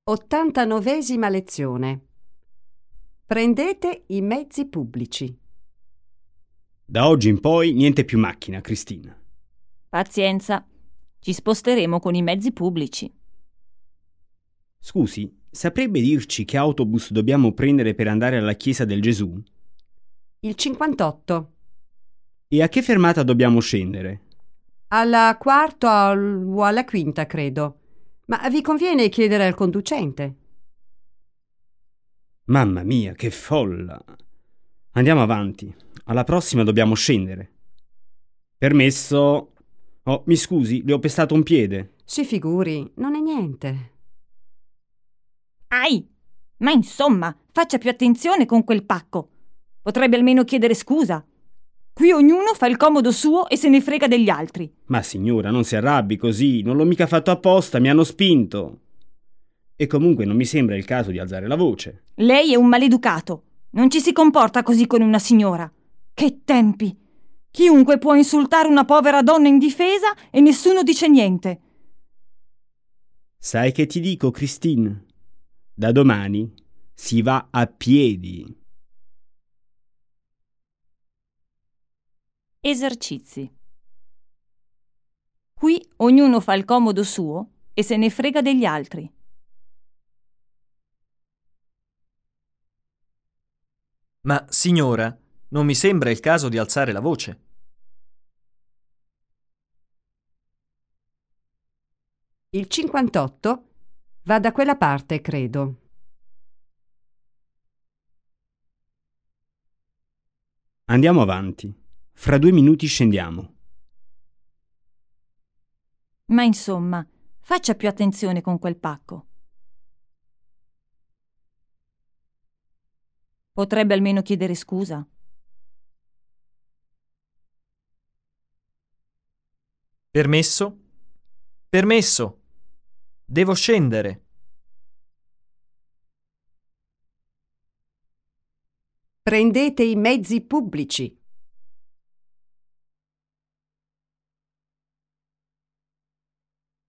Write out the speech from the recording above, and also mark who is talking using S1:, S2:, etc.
S1: 89esima lezione. Prendete i mezzi pubblici.
S2: Da oggi in poi niente più macchina, Cristina.
S3: Pazienza, ci sposteremo con i mezzi pubblici.
S2: Scusi, saprebbe dirci che autobus dobbiamo prendere per andare alla chiesa del Gesù?
S1: Il 58.
S2: E a che fermata dobbiamo scendere?
S1: Alla quarta o alla quinta, credo. Ma vi conviene chiedere al conducente.
S2: Mamma mia, che folla! Andiamo avanti. Alla prossima dobbiamo scendere. Permesso? Oh, mi scusi, le ho pestato un piede.
S1: Si figuri, non è niente.
S3: Ai! Ma insomma, faccia più attenzione con quel pacco. Potrebbe almeno chiedere scusa. Qui ognuno fa il comodo suo e se ne frega degli altri.
S2: Ma signora, non si arrabbi così, non l'ho mica fatto apposta, mi hanno spinto. E comunque non mi sembra il caso di alzare la voce.
S3: Lei è un maleducato. Non ci si comporta così con una signora. Che tempi! Chiunque può insultare una povera donna indifesa e nessuno dice niente.
S2: Sai che ti dico, Christine? Da domani si va a piedi.
S3: Esercizi. Qui ognuno fa il comodo suo e se ne frega degli altri.
S4: Ma, signora, non mi sembra il caso di alzare la voce.
S1: Il 58 va da quella parte, credo.
S2: Andiamo avanti. Fra 2 minuti scendiamo.
S3: Ma insomma, faccia più attenzione con quel pacco. Potrebbe almeno chiedere scusa.
S4: Permesso? Permesso! Devo scendere.
S1: Prendete i mezzi pubblici.